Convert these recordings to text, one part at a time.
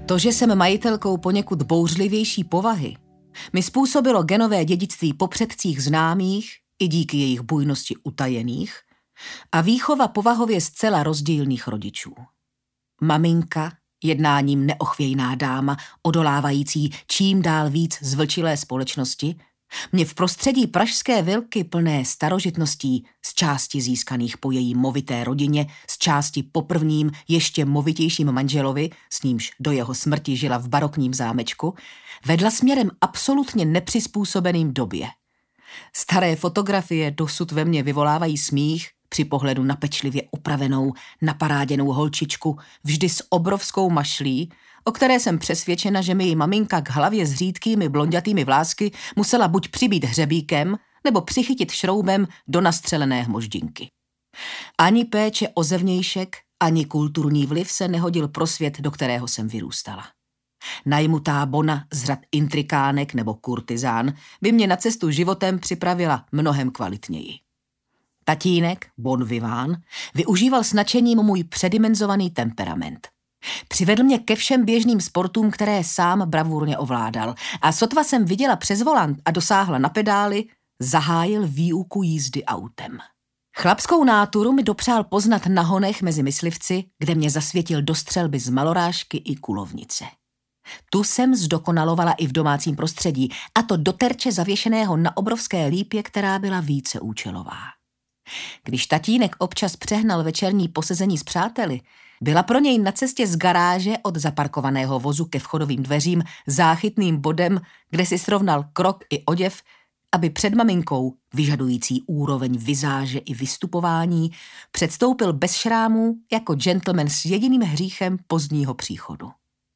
To, že jsem majitelkou poněkud bouřlivější povahy, mi způsobilo genové dědictví po předcích známých i díky jejich bujnosti utajených a výchova povahově zcela rozdílných rodičů. Maminka, jednáním neochvějná dáma, odolávající čím dál víc zvlčilé společnosti, mě v prostředí pražské vilky plné starožitností, z části získaných po její movité rodině, z části po prvním ještě movitějším manželovi, s nímž do jeho smrti žila v barokním zámečku, vedla směrem absolutně nepřizpůsobeným době. Staré fotografie dosud ve mně vyvolávají smích při pohledu na pečlivě upravenou, naparáděnou holčičku, vždy s obrovskou mašlí, o které jsem přesvědčena, že mi její maminka k hlavě s řídkými blonďatými vlásky musela buď přibít hřebíkem, nebo přichytit šroubem do nastřelené hmoždinky. Ani péče o zevnějšek, ani kulturní vliv se nehodil pro svět, do kterého jsem vyrůstala. Najmutá bona z řad intrikánek nebo kurtizán by mě na cestu životem připravila mnohem kvalitněji. Tatínek, bon vivant, využíval s nadšením můj předimenzovaný temperament. Přivedl mě ke všem běžným sportům, které sám bravurně ovládal, a sotva jsem viděla přes volant a dosáhla na pedály, zahájil výuku jízdy autem. Chlapskou náturu mi dopřál poznat na honech mezi myslivci, kde mě zasvětil do střelby z malorážky i kulovnice. Tu jsem zdokonalovala i v domácím prostředí, a to do terče zavěšeného na obrovské lípě, která byla víceúčelová. Když tatínek občas přehnal večerní posezení s přáteli, byla pro něj na cestě z garáže od zaparkovaného vozu ke vchodovým dveřím záchytným bodem, kde si srovnal krok i oděv, aby před maminkou, vyžadující úroveň vizáže i vystupování, předstoupil bez šrámů jako gentleman s jediným hříchem pozdního příchodu.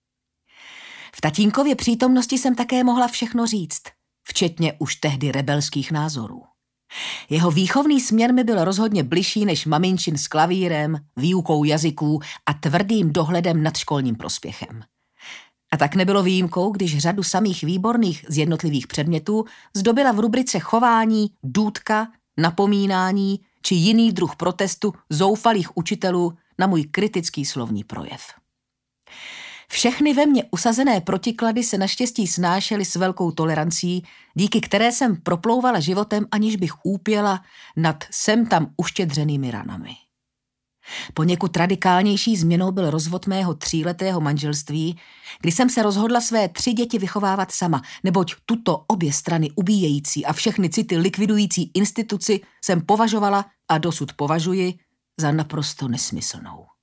V tatínkově přítomnosti jsem také mohla všechno říct, včetně už tehdy rebelských názorů. Jeho výchovný směr mi byl rozhodně bližší než maminčin s klavírem, výukou jazyků a tvrdým dohledem nad školním prospěchem. A tak nebylo výjimkou, když řadu samých výborných z jednotlivých předmětů zdobila v rubrice chování, důtka, napomínání či jiný druh protestu zoufalých učitelů na můj kritický slovní projev. Všechny ve mně usazené protiklady se naštěstí snášely s velkou tolerancí, díky které jsem proplouvala životem, aniž bych úpěla nad sem tam uštědřenými ranami. Poněkud radikálnější změnou byl rozvod mého 3letého manželství, kdy jsem se rozhodla své 3 děti vychovávat sama, neboť tuto obě strany ubíjející a všechny city likvidující instituci jsem považovala a dosud považuji za naprosto nesmyslnou.